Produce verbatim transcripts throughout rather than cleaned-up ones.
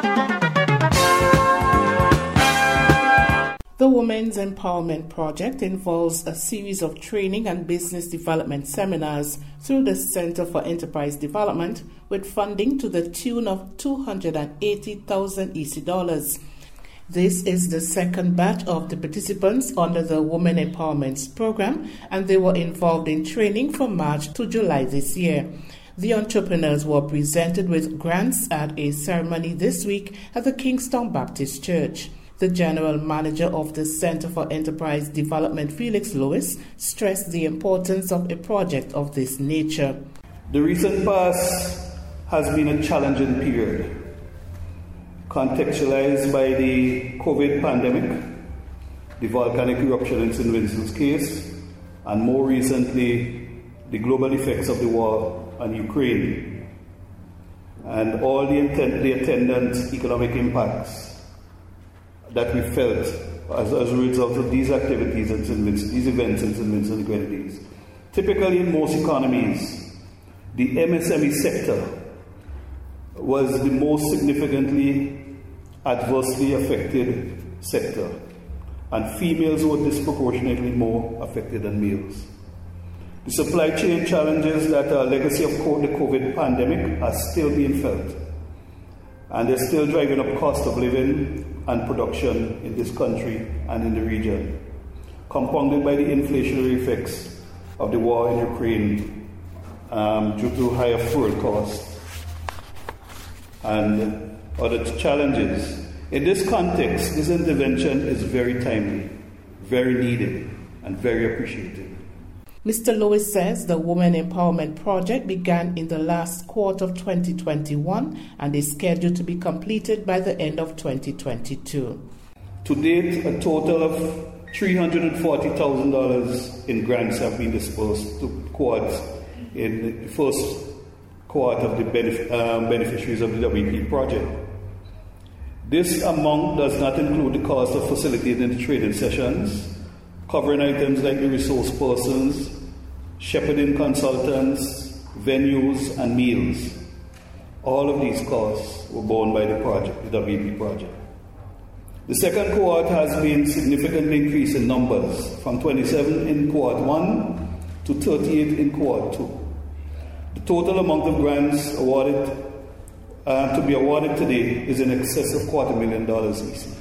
The Women's Empowerment Project involves a series of training and business development seminars through the Center for Enterprise Development with funding to the tune of two hundred eighty thousand E C dollars. This is the second batch of the participants under the Women Empowerment Program, and they were involved in training from March to July this year. The entrepreneurs were presented with grants at a ceremony this week at the Kingston Baptist Church. The general manager of the Center for Enterprise Development, Felix Lewis, stressed the importance of a project of this nature. The recent past has been a challenging period, contextualized by the COVID pandemic, the volcanic eruption in Saint Vincent's case, and more recently, the global effects of the war on Ukraine, and all the, intent, the attendant economic impacts that we felt as, as a result of these activities and these events in Saint Vincent and Grenadines. Typically, in most economies, the M S M E sector was the most significantly adversely affected sector, and females were disproportionately more affected than males. The supply chain challenges that are a legacy of the COVID pandemic are still being felt, and they're still driving up cost of living and production in this country and in the region, compounded by the inflationary effects of the war in Ukraine um, due to higher fuel costs and other challenges. In this context, this intervention is very timely, very needed, and very appreciated. Mister Lewis says the Women Empowerment Project began in the last quarter of twenty twenty-one and is scheduled to be completed by the end of twenty twenty-two. To date, a total of three hundred forty thousand dollars in grants have been disbursed to quads in the first cohort of the benef- um, beneficiaries of the W E P project. This amount does not include the cost of facilitating the training sessions, covering items like the resource persons, shepherding consultants, venues, and meals. All of these costs were borne by the project, the W E P project. The second cohort has been significantly increased in numbers, from twenty-seven in cohort one to thirty-eight in cohort two. The total amount of grants awarded uh, to be awarded today is in excess of quarter million dollars E C.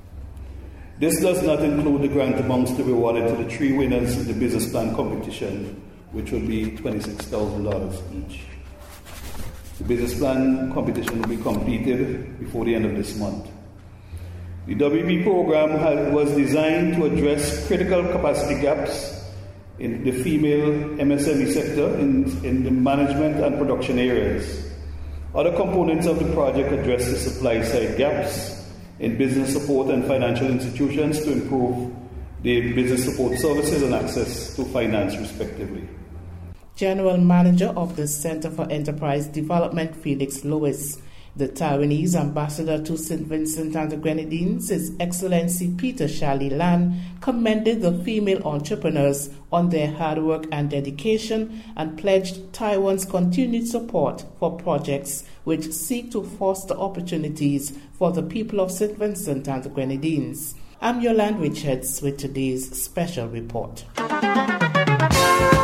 This does not include the grant amounts to be awarded to the three winners in the business plan competition, which will be twenty-six thousand dollars each. The business plan competition will be completed before the end of this month. The W E P program has, was designed to address critical capacity gaps in the female M S M E sector in, in the management and production areas. Other components of the project address the supply side gaps in business support and financial institutions to improve the business support services and access to finance, respectively. General Manager of the Center for Enterprise Development, Felix Lewis. The Taiwanese ambassador to Saint Vincent and the Grenadines, His Excellency Peter Shali Lan, commended the female entrepreneurs on their hard work and dedication and pledged Taiwan's continued support for projects which seek to foster opportunities for the people of Saint Vincent and the Grenadines. I'm Yolande Richards with today's special report.